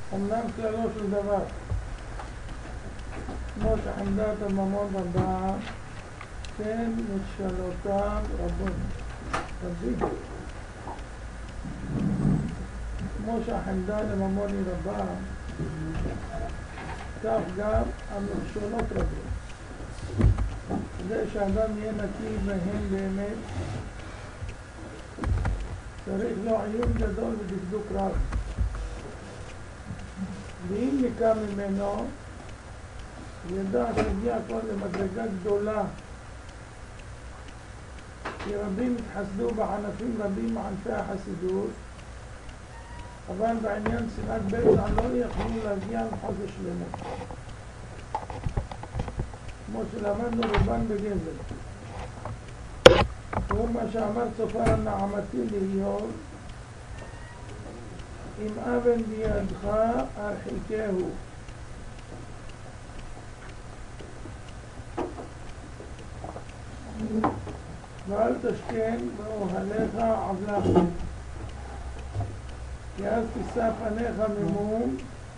אמנם כללו של דבר, כמו שחמדת הממון רבה, כן משלותיו רבים. כמו שהחמדה לממון היא רבה, כך גם המכשולות רבים. כדי שאדם יהיה נקי בהם באמת, צריך לו עיון גדול ודקדוק רב. ואם ניקה ממנו, ידע שהגיע כבר למדרגה גדולה, כי רבים התחסדו בענפים רבים מענפי החסידות, אבל בעניין שנאת בצע לא יכולים להגיע למחוז השלמות. כמו שלמדנו רובן בגזל. והוא מה שאמר צופר הנעמתי לאיוב, אם אבן בידך הרחיקהו. ואל תשכן באוהליך עוולה, כי אז תישא פניך ממום,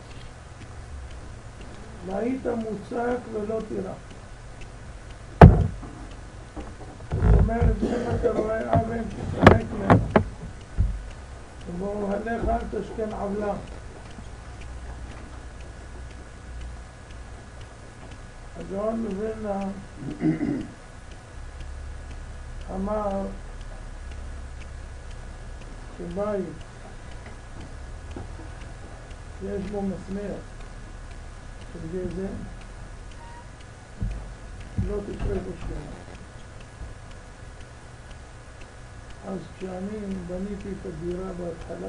והיית מוצק ולא תירא. זאת אומרת, אם אתה רואה אבן תשחק ממנו, ובאוהליך אל תשכן עוולה. הגאון מווילנה אמר שבית שיש בו מסמר של גזל לא תקרה בו שלמה. אז כשאני בניתי את הדירה בהתחלה,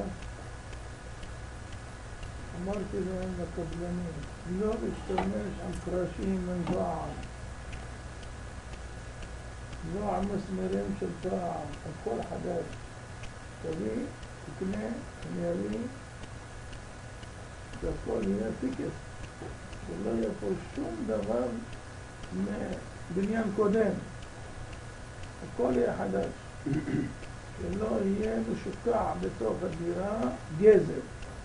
אמרתי להם לקבלנים לא להשתמש עם קרשים עם זעם, זעם מסמרים של פעם, הכל חדש. תביא, תקנה, אני אביא, שהכל יהיה טיקס, שלא יהיה פה שום דבר מבניין קודם, הכל יהיה חדש, שלא יהיה משוקע בתוך הדירה גזל.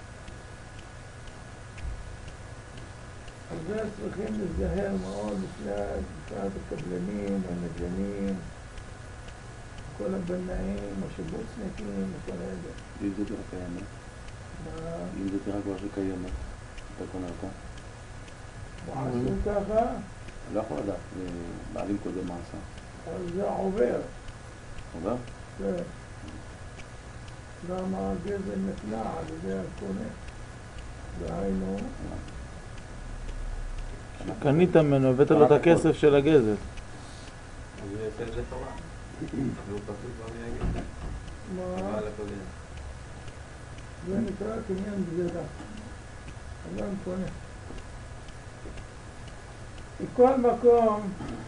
אז זה צריכים להיזהר מאוד בפרט הקבלנים, הנגנים, כל הבנאים, השיבוצניקים וכל אלה. אם זה דירה קיימת? אם זה דירה כבר שקיימת, אתה קונה אותה? עשו ככה? אני לא יכול לדעת, בעלים קודם מה עשה. אז זה עובר. עובר? כן. למה הגזל נקנה על ידי הקונה? דהיינו... קנית ממנו, הבאת לו את הכסף של הגזל. אז הוא יעשה את זה תורה. והוא פשוט לא יגיד. מה? אבל הקודם. זה נקרא קניין גזירה. אדם קונה. מכל מקום,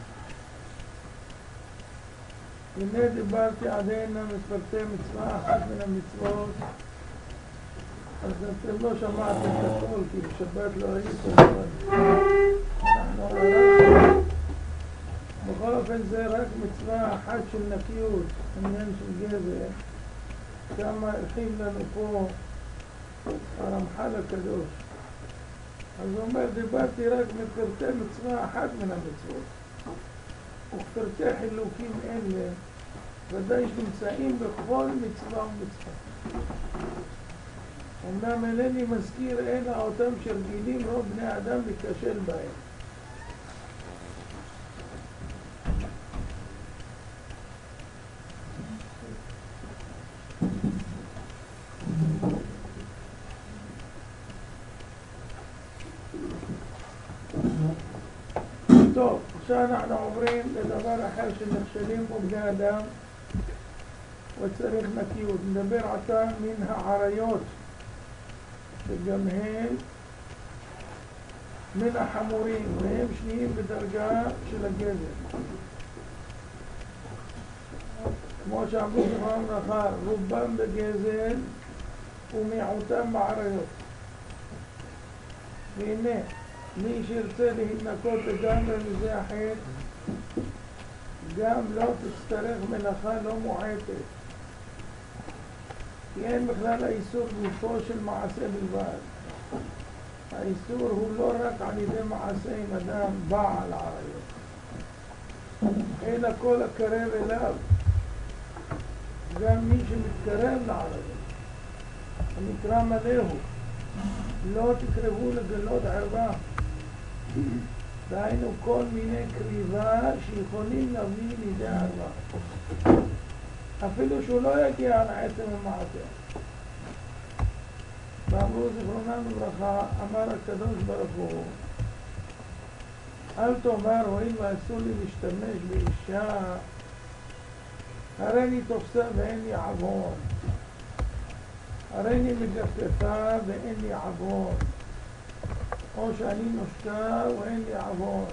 הנה דיברתי עדיין מפרטי מצווה אחת מן המצוות, אז אתם לא שמעתם את הכל, כי בשבת לא הייתם, אבל אנחנו ערכנו. בכל אופן זה רק מצווה אחת של נקיות, עניין של גזל, כמה הרחיב לנו פה הרמח"ל הקדוש. אז הוא אומר, דיברתי רק מפרטי מצווה אחת מן המצוות. ופרטי חילוקים אלה ודאי שנמצאים בכל מצווה ומצווה. אמנם אינני מזכיר אלא אותם שרגילים רוב בני אדם להיכשל בהם. טוב, עכשיו אנחנו עוברים לדבר אחר שנכשלים בו בני אדם וצריך נקיות. נדבר עתה מן העריות שגם הם מן החמורים והם שניים בדרגה של הגזל. כמו שאמרו זכרם לברכה, רובם בגזל ומיעוטם בעריות. והנה מי שירצה להתנקות לגמרי מזה החטא, גם לא תצטרך מלאכה לא מועטת. כי אין בכלל האיסור גופו של מעשה בלבד. האיסור הוא לא רק על ידי מעשה עם אדם בעל עריות, אלא כל הקרב אליו, גם מי שמתקרב לעריות, המקרא מלא הוא, לא תקרבו לגלות ערווה. דהיינו כל מיני קריבה שיכולים להביא לידי ערווה, אפילו שהוא לא יגיע על עצם המעשה. ואמרו זיכרונם לברכה, אמר הקדוש ברוך הוא, אל תאמר הואיל ואסור לי להשתמש באישה, הריני תופסה ואין לי עוון, הריני מגפפה ואין לי עוון, או שאני נושקה ואין לי עוון.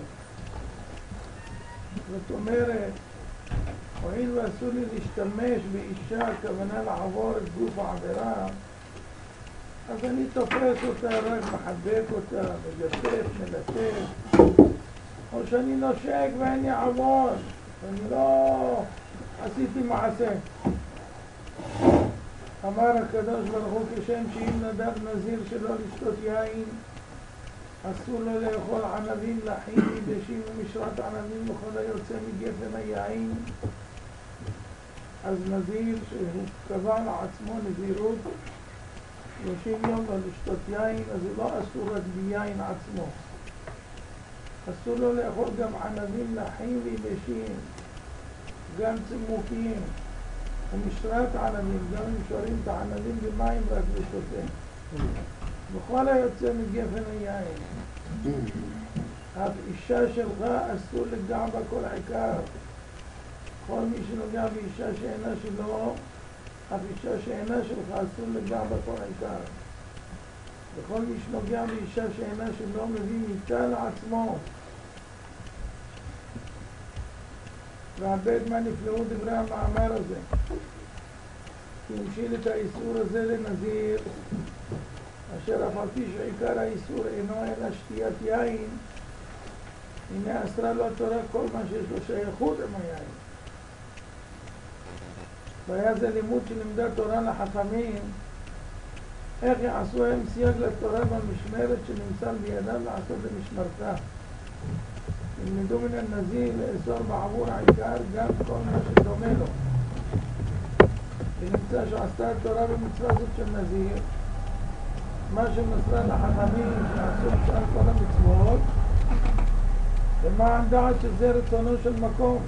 זאת אומרת, הואיל ואסור לי להשתמש באישה, הכוונה לעבור את גוף העבירה, אז אני תופס אותה, רק מחבק אותה, מגפף, מלטף, או שאני נושק ואין לי עוון, אני לא עשיתי מעשה. אמר הקדוש ברוך הוא, כשם שאם נדב נזיר שלא לשתות יין, אסור לו לאכול ענבים לחים, יבשים ומשרת ענבים וכל היוצא מגפן היין, אז נזיר שהוא קבע לעצמו נזירות 30 יום לא לשתות יין, אז זה לא אסור רק ביין עצמו, אסור לו לאכול גם ענבים לחים ויבשים, גם צימוקים ומשרת ענבים, גם אם שרים את הענבים במים רק לשותה, וכל היוצא מגפן היין. אף אישה שלך אסור לגע בה כל עיקר, כל מי שנוגע באישה שאינה שלו, אף אישה שאינה שלך אסור לגע בה כל עיקר, וכל מי שנוגע באישה שאינה שלו מביא מיתה לעצמו. והבית מה נפלאו דברי המאמר הזה, כי המשיל את האיסור הזה לנזיר, אשר אף על פי שעיקר האיסור אינו אלא שתיית יין, הנה אסרה לו התורה כל מה שיש לו שייכות עם היין. והיה זה לימוד שלימדה תורה לחכמים, איך יעשו הם סייג לתורה במשמרת שנמסל בידם לעשות במשמרתה. ילמדו מן הנזיר לאסור בעבור העיקר גם כל מה שדומה לו. ונמצא שעשתה התורה במצווה זאת של נזיר, מה שמסרה לחכמים שעשו בשאר כל המצוות, למען דעת שזה רצונו של מקום.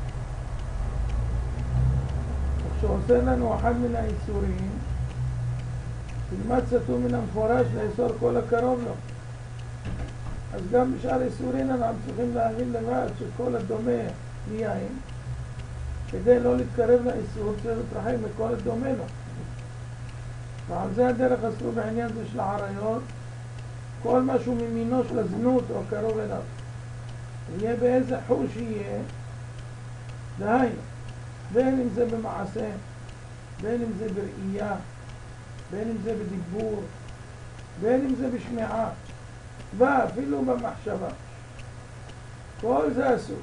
וכשעושה לנו אחד מן האיסורים, תלמד סתום מן המפורש לאסור כל הקרוב לו. אז גם בשאר איסורים אנחנו צריכים להבין לבד שכל הדומה מיין, כדי לא להתקרב לאיסור צריך להתרחק מכל הדומה לו. ועל זה הדרך אסור בעניין זה של העריות, כל משהו ממינו של הזנות או קרוב אליו, יהיה באיזה חוש יהיה, דהיינו, בין אם זה במעשה, בין אם זה בראייה, בין אם זה בדיבור, בין אם זה בשמיעה, ואפילו במחשבה. כל זה אסור.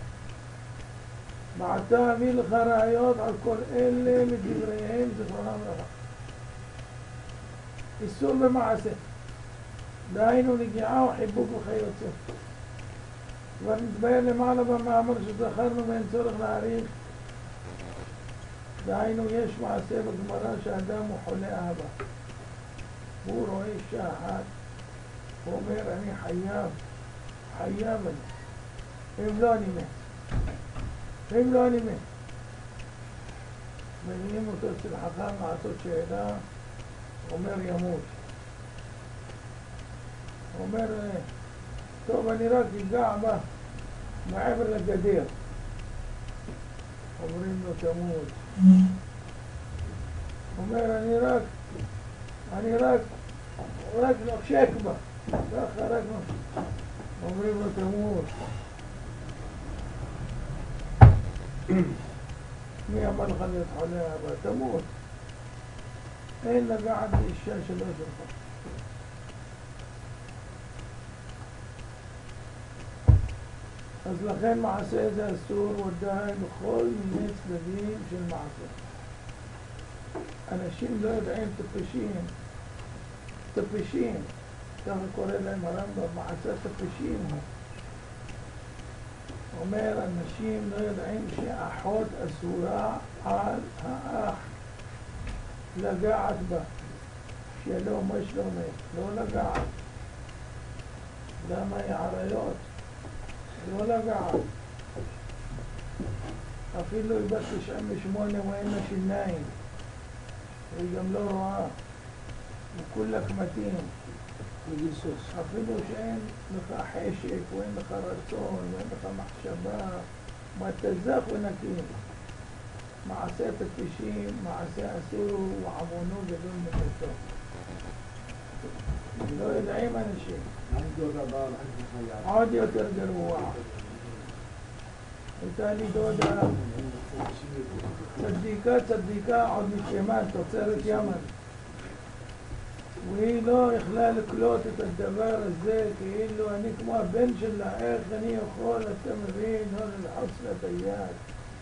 מעתה אביא לך ראיות על כל אלה מדבריהם זכרונם לברכה. איסור במעשה, דהיינו נגיעה או חיבוק וכיוצא. כבר נתבהר למעלה במאמר שזכרנו ואין צורך להאריך. דהיינו יש מעשה בגמרא שאדם הוא חולה אהבה, הוא רואה אישה אחת, הוא אומר אני חייב אני, אם לא אני מת, אם לא אני מת. מביאים אותו אצל חכם לעשות שאלה, אומר ימות. אומר טוב אני רק אגע בה מעבר לגדר, אומרים לו תמות. אומר אני רק נושק בה, ככה רק נושק, אומרים לו תמות. מי אמר לך להיות חולה אהבה? תמות. אין לגעת באישה שלא שלך. אז לכן מעשה זה אסור ודאי בכל מיני צדדים של מעשה. אנשים לא יודעים, טפשים, ככה קורא להם הרמב"ם, מעשת הפשעים הוא. אומר, אנשים לא יודעים שאחות אסורה על האח לגעת בה, שלא מה שלומך, לא לגעת. למה היא עריות? לא לגעת. אפילו היא בת 98 ואין לה שיניים, היא גם לא רואה, וכולה קמטים. אפילו שאין לך חשק ואין לך רצון ואין לך מחשבה, מה תזך ונקים. מעשה הפשעים, מעשה אסור ועוונו גדול מביתו. לא יודעים אנשים. עוד יותר גרוע. הייתה לי דודה צדיקה עוד מתימן, תוצרת ימן. והיא לא יכלה לקלוט את הדבר הזה, כאילו אני כמו הבן שלה, איך אני יכול, אתה מבין, לא ללחוץ לה את היד.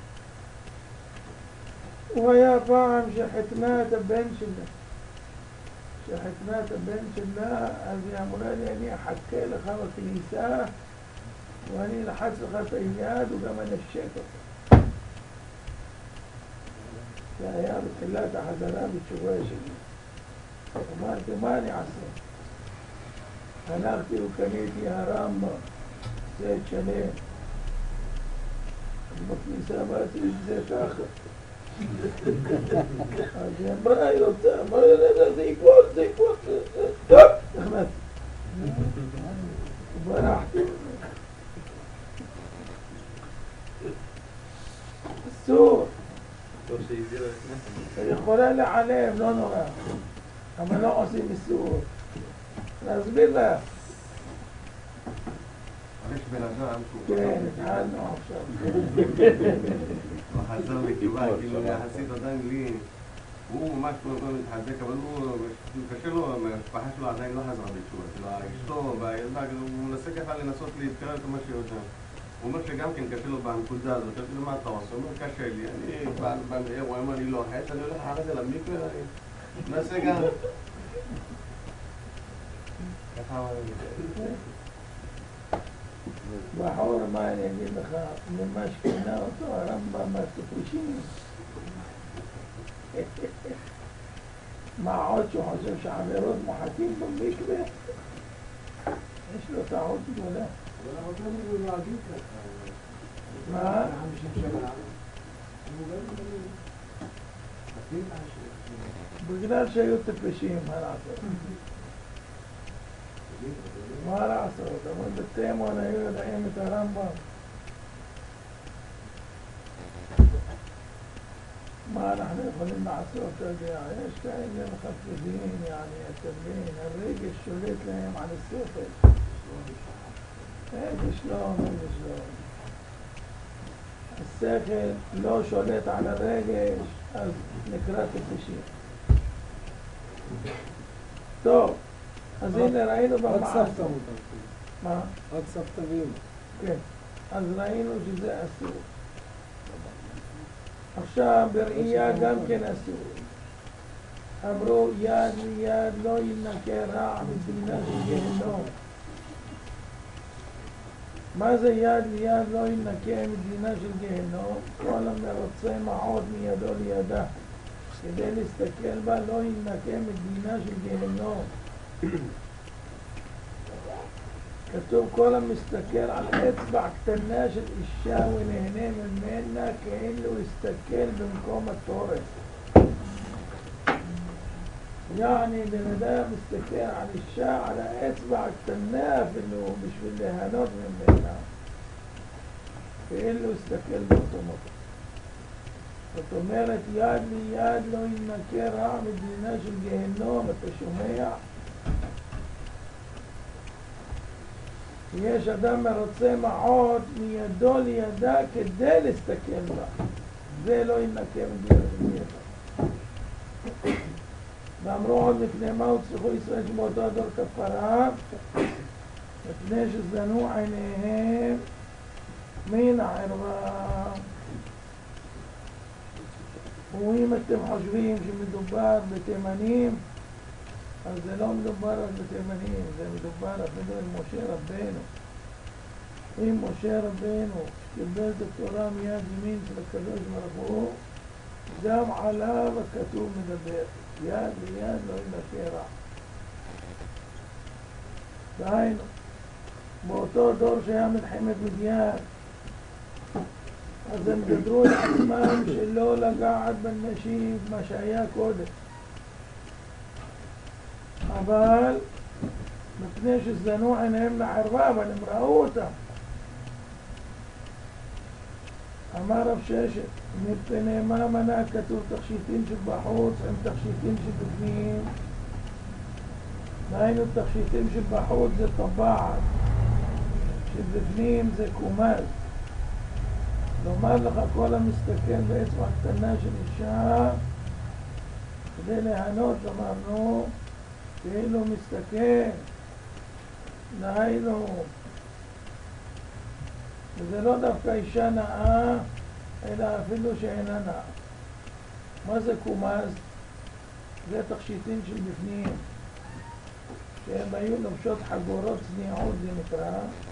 הוא היה פעם שחתנה את הבן שלה. שחתנה את הבן שלה, אז היא אמרה לי, אני אחכה לך בכניסה, ואני אלחץ לך את היד, וגם אנשק אותך. זה היה בתחילת החזרה בתשובה שלי. אמרתי, מה אני אעשה? הלכתי וקניתי הרמב"ם, סט שלם. בכניסה אמרתי את זה ככה. אז היא אמרה, היא רוצה, אמרה, זה ייפול, זה ייפול. טוב, נכנסתי. וברחתי. אסור. טוב שהזהירה הכנסת. היא יכולה לעלם, לא נורא. אבל לא עושים איסור. להסביר לך. יש בן אדם כן, התחלנו עכשיו. הוא חזר בתשובה, כאילו יחסית עדיין לי, הוא ממש מתחזק, אבל הוא קשה לו, המשפחה שלו עדיין לא חזרה בתשובה, כאילו אשתו והילדה, הוא מנסה ככה לנסות להתקרב כמה שיותר. הוא אומר שגם כן קשה לו בנקודה הזאת, כאילו מה אתה עושה? הוא אומר קשה לי, הוא אומר לי לא חץ, אני הולך אחרי זה למיקרו, אני מנסה גם. ככה בחור, מה אני אגיד לך, ממה שקנה אותו הרמב"ם מהטיפושים. מה עוד שהוא חושב שעבירות מוחקים במקווה? יש לו טעות גדולה. אבל אנחנו לא נוהגים ככה. מה? 50 שנה. אנחנו גם בגלל שהיו טיפשים, מה לעשות? מה לעשות? אבל בתימון היו יודעים את הרמב"ם. מה אנחנו יכולים לעשות? אתה יודע, יש כאלה מחפשים, אתה מבין, הרגש שולט להם על השכל. איזה שלום, איזה שלום. השכל לא שולט על הרגש, אז נקרא טיפשים. טוב, אז הנה ראינו במעשה. רק סבתא מותר. מה? רק סבתא ואמא. כן. אז ראינו שזה אסור. עכשיו בראייה גם כן אסור. אמרו יד ליד לא ינקה רע מדינה של גיהנום. מה זה יד ליד לא ינקה מדינה של גיהנום? כל המרוצה מעוד מידו לידה. כדי להסתכל בה לא ינקה מדינה של גיהנום. כתוב כל המסתכל על אצבע קטנה של אישה ונהנה ממנה כאילו הסתכל במקום התורף. יעני בן אדם מסתכל על אישה על האצבע הקטנה אפילו בשביל ליהנות ממנה כאילו הסתכל באותו מקום. זאת אומרת יד ליד לא ינקה רע מדינה של גיהנום, אתה שומע? יש אדם מרוצה מעוד מידו לידה כדי להסתכל בה. זה לא ינקה מדינה של גיהנום. ואמרו עוד מפני מה הוצלחו ישראל שבאותו הדור כפרה, מפני שזנו עיניהם מן הערווה. ואם אתם חושבים שמדובר בתימנים, אז זה לא מדובר על בתימנים, זה מדובר אפילו על משה רבנו. אם משה רבנו קיבל את התורה מיד ימין של הקדוש ברוך הוא, גם עליו הכתוב מדבר, יד ליד לא ינקה רע. דהיינו, באותו דור שהיה מלחמת מדיין, אז הם גדרו את עצמם שלא לגעת בנשים, מה שהיה קודם. אבל מפני שזנו עיניהם לערווה, אבל הם ראו אותם. אמר רב ששת, מפני מה מנע כתוב תכשיטים שבחוץ עם תכשיטים שבפנים? דהיינו תכשיטים שבחוץ זה טבעת, שבפנים זה קומל. לומר לך כל המסתכל באצבע קטנה של אישה, כדי להנות, אמרנו, כאילו מסתכל, דהיינו, וזה לא דווקא אישה נאה, אלא אפילו שאינה נאה. מה זה קומז? זה תכשיטים של בפנים, שהם היו לובשות חגורות צניעות, זה נקרא,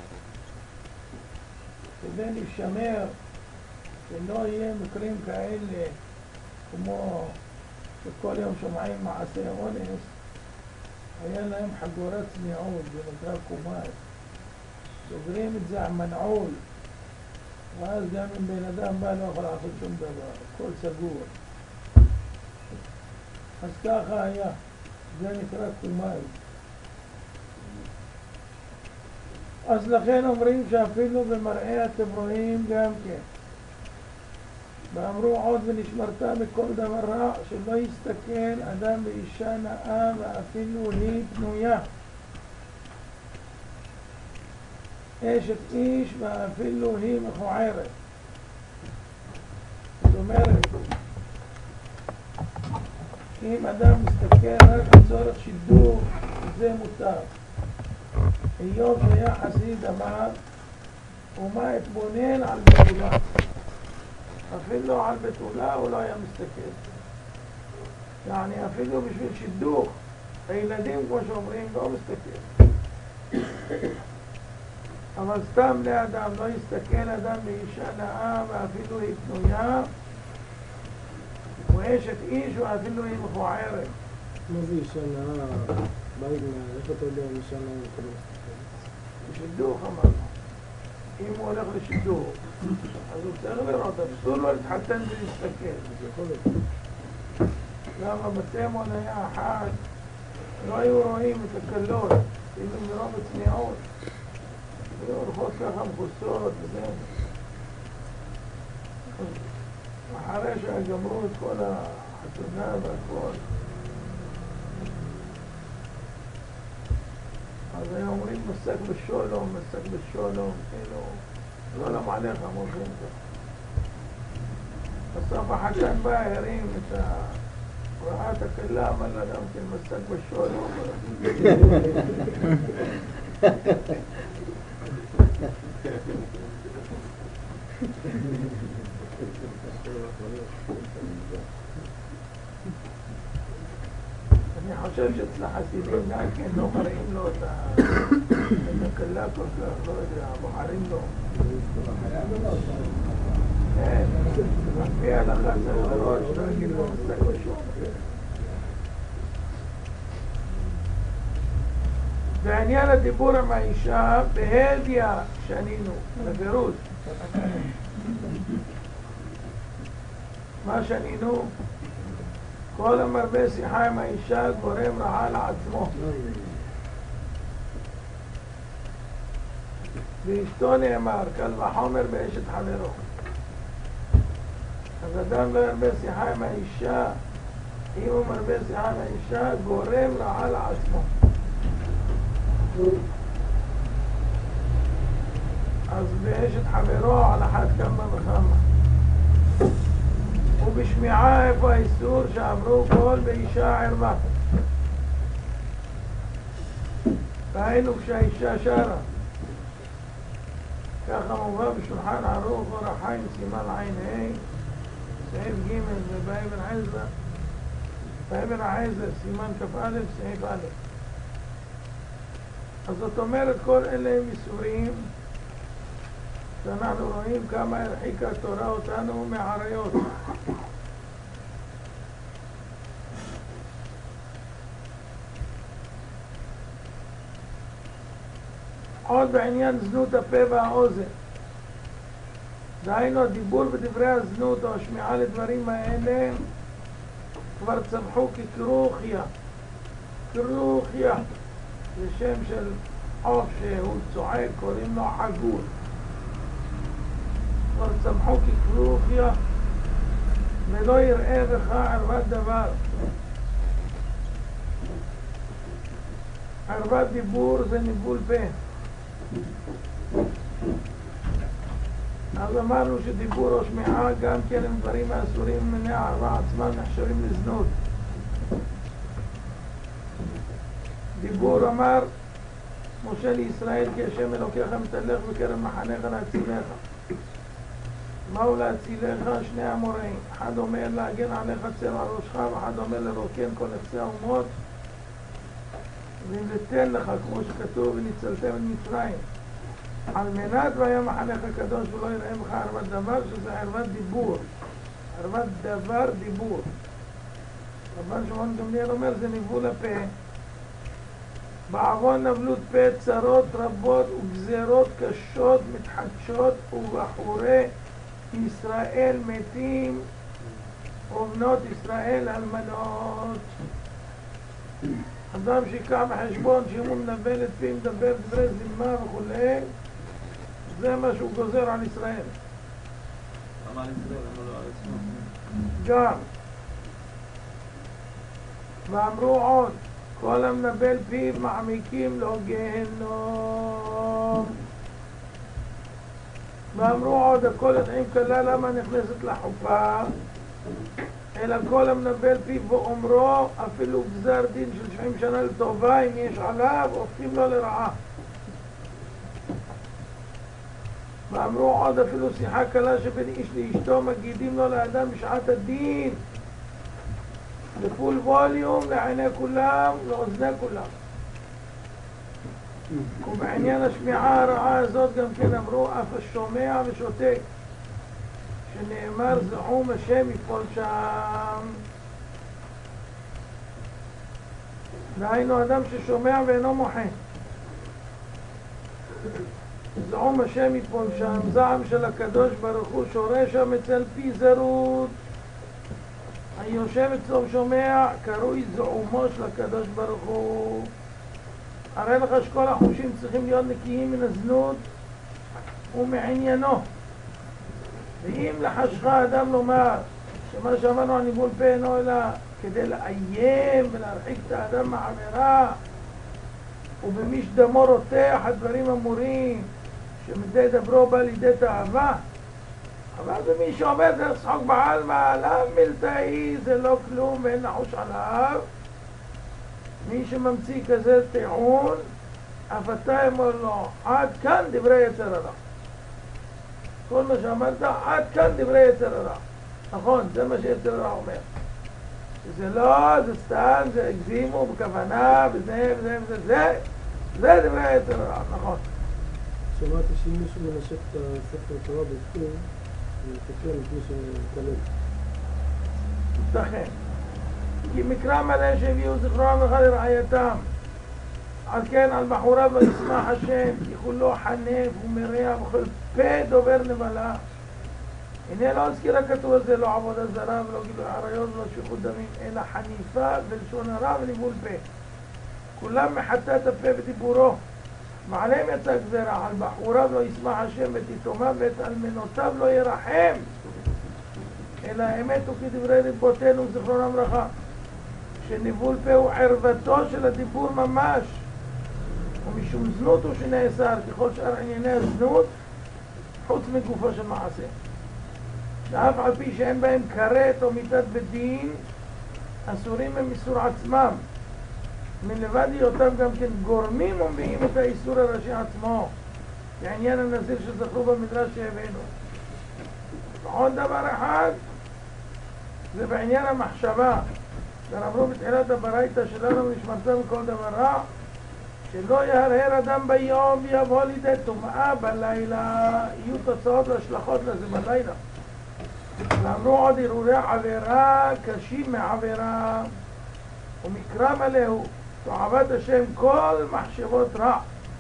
כדי לשמר שלא יהיה מקרים כאלה כמו שכל יום שומעים מעשי אונס, היה להם חגורת צניעות, זה נקרא קומז. סוגרים את זה המנעול, ואז גם אם בן אדם בא לא יכול לעשות שום דבר, הכל סגור. אז ככה היה, זה נקרא קומז. אז לכן אומרים שאפילו במראה אתם רואים גם כן. ואמרו עוד ונשמרת מכל דבר רע, שלא יסתכל אדם באישה נאה ואפילו היא פנויה. אשת איש ואפילו היא מכוערת. זאת אומרת, אם אדם מסתכל רק לצורך שידור, זה מותר. איוב שהיה חסיד אמר, ומה התבונן על בתולה? אפילו על בתולה הוא לא היה מסתכל. יעני אפילו בשביל שידוך, הילדים כמו שאומרים לא מסתכל. אבל סתם לאדם לא יסתכל אדם באישה נאה ואפילו היא פנויה, ואשת איש ואפילו היא מכוערת. מה זה אישה נאה? איך אתה יודע אם אישה נאה אתה לא מסתכל? שידוך אמרנו. אם הוא הולך לשידוך, אז הוא צריך לראות, אסור לו להתחתן ולהסתכל. למה בתימון היה אחד, לא היו רואים את הקלות, כאילו מרוב הצניעות. היו הולכות ככה מכוסות וזה. אחרי שגמרו את כל החתונה והכל, אז היו אומרים מסק בשולום, מסק בשולום, כאילו, לא למה עליך מורכים ככה. בסוף החתן בא, הרים את ראה את הכלה, אמר לה גם כן מסק בשולום. אני חושב שאצל החסידים גם כן לא מראים לו את הכלה כל כך, לא יודע, בוחרים לו. כן, על פי ההלכה צריך לראות שלא יגיד לו מסק בשולום. בעניין הדיבור עם האישה, בהדיה שנינו, בפירוש. מה שנינו? כל המרבה שיחה עם האישה גורם רעה לעצמו. ואשתו נאמר, קל וחומר באשת חברו. אז אדם לא ירבה שיחה עם האישה, אם הוא מרבה שיחה עם האישה, גורם רעה לעצמו. אז באשת חברו על אחת כמה וכמה. ובשמיעה איפה האיסור שעברו כל באישה ערווה. והיינו כשהאישה שרה. ככה מובא בשולחן ערוך אור החיים סימן עין ה' סעיף ג' ובאבן עזרא. באבן העזר, סימן כ"א, סעיף א'. אז זאת אומרת, כל אלה הם איסורים שאנחנו רואים כמה הרחיקה התורה אותנו מעריות. עוד בעניין זנות הפה והאוזן. דהיינו, הדיבור בדברי הזנות או השמיעה לדברים האלה כבר צמחו ככרוכיה. כרוכיה זה שם של עוף שהוא צועק, קוראים לו עגור. כבר צמחו ככרוכיה, ולא יראה בך ערוות דבר. ערוות דיבור זה ניבול פה. אז אמרנו שדיבור או שמיעה גם כן הם דברים האסורים מני הערווה עצמם נחשבים לזנות. דיבור אמר משה לישראל כי השם אלוקיך מתהלך בקרב מחניך להצילך. מהו להצילך? שני המוראים. אחד אומר להגן עליך צל על ראשך, ואחד אומר לרוקן כל נכסי האומות ולתן לך, כמו שכתוב, וניצלתם את מצרים. על מנת והיה מחנך הקדוש ולא יראה בך ערוות דבר, שזה ערוות דיבור. ערוות דבר דיבור. רבן שמעון גמליאל אומר זה ניבול הפה. בעוון נבלות פה צרות רבות וגזרות קשות מתחדשות, ובחורי ישראל מתים ובנות ישראל אלמנות. אדם שיקע בחשבון שאם הוא מנבל את פי, מדבר דברי זימה וכו', זה מה שהוא גוזר על ישראל. למה על ישראל? למה לא על עצמו? גם. ואמרו עוד, כל המנבל פיו מעמיקים לו גיהנום. ואמרו עוד, הכל יודעים כלה למה נכנסת לחופה, אלא כל המנבל פיו ואומרו, אפילו גזר דין של 70 שנה לטובה, אם יש עליו, הופכים לו לרעה. ואמרו עוד, אפילו שיחה קלה שבין איש לאשתו, מגידים לו לאדם בשעת הדין, לפול ווליום, לעיני כולם, לאוזני כולם. ובעניין השמיעה הרעה הזאת גם כן אמרו, אף השומע ושותק, שנאמר זעום השם יפול שם. דהיינו אדם ששומע ואינו מוחה. זעום השם יפול שם, זעם של הקדוש ברוך הוא שורה שם אצל פי זרות. היושב אצלו שומע, קרוי זעומו של הקדוש ברוך הוא. הרי לך שכל החושים צריכים להיות נקיים מן הזנות ומעניינו. ואם לחשך אדם לומר שמה שאמרנו על ניבול פה אינו אלא כדי לאיים ולהרחיק את האדם מעבירה, ובמי שדמו רותח הדברים אמורים שמדי דברו בא לידי תאווה, אבל במי שאומר דרך שחוק בעלמא עליו מלטאי זה לא כלום ואין לחוש עליו, מי שממציא כזה טיעון אף אתה אמר לו עד כאן דברי יצר הרע. כל מה שאמרת, עד כאן דברי יצר הרע. נכון, זה מה שיצר הרע אומר. שזה לא, זה סתם, זה הגזימו בכוונה, וזה וזה וזה, זה דברי יצר הרע, נכון. שמעתי שמישהו מנשק את הספר התורה בפנים, ומתקן את מי שמתקלל. ייתכן. כי מקרא מלא שהביאו זכרם לך לרעייתם. על כן, על בחוריו לא ישמח השם, כי כולו חנף ומרע וכל פה דובר נבלה. הנה לא הזכירה כתוב הזה, לא עבודה זרה ולא גילוי עריות ולא שפיכות דמים, אלא חניפה בלשון הרע וניבול פה. כולם מחטא את הפה בדיבורו. מעליהם יצא גזרה, על בחוריו לא ישמח השם ואת יתומיו ואת אלמנותיו לא ירחם. אלא האמת הוא כדברי רבותינו זכרונם לברכה, שניבול פה הוא ערוותו של הדיבור ממש, ומשום זנות הוא שנאסר ככל שאר ענייני הזנות חוץ מגופו של מעשה, ואף על פי שאין בהם כרת או מיתת בדין, אסורים הם איסור עצמם, מלבד היותם גם כן גורמים ומביאים את האיסור הראשי עצמו, בעניין הנזיר שזכרו במדרש שהבאנו. ועוד דבר אחד, זה בעניין המחשבה. ואמרו בתחילת הברייתא שלנו ונשמרתם מכל דבר רע, שלא יהרהר אדם ביום ויבוא לידי טומאה בלילה, יהיו תוצאות והשלכות לזה בלילה. ואמרו עוד הרהורי עבירה קשים מעבירה, ומקרא מלאו תועבת השם כל מחשבות רע.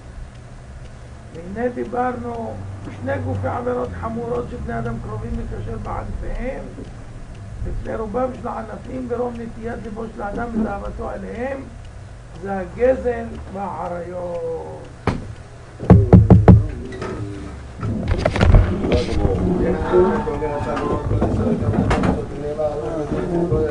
והנה דיברנו שני גופי עבירות חמורות שבני אדם קרובים לקשר בענפיהם, לפני רובם של הענפים ברוב נטיית ליבו של האדם ותאוותו עליהם, זה הגזל והעריות. תודה רבה.